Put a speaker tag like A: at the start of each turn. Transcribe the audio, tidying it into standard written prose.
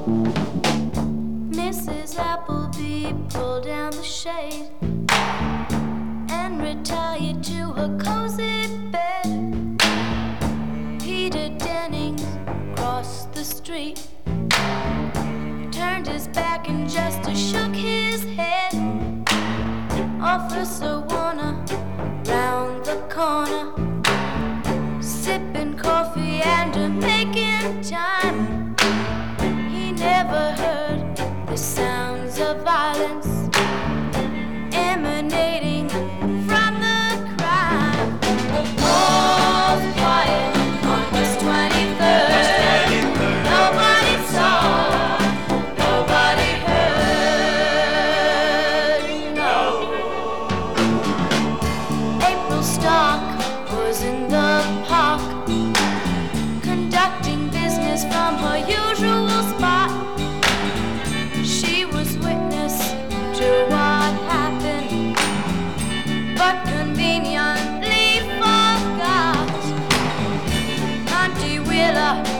A: Mrs. Appleby pulled down the shade and retired to her cozy bed. Peter Dennings crossed the street, turned his back and just shook his head. Officer Warner round the corner, sipping coffee and making time. He never heard the sounds of violence emanating from the crime. All's quiet on West 23rd. Nobody saw, nobody heard. No. April Stark was in the park, conducting business from her usual spot. She was witness to what happened, but conveniently forgot. Auntie Wheeler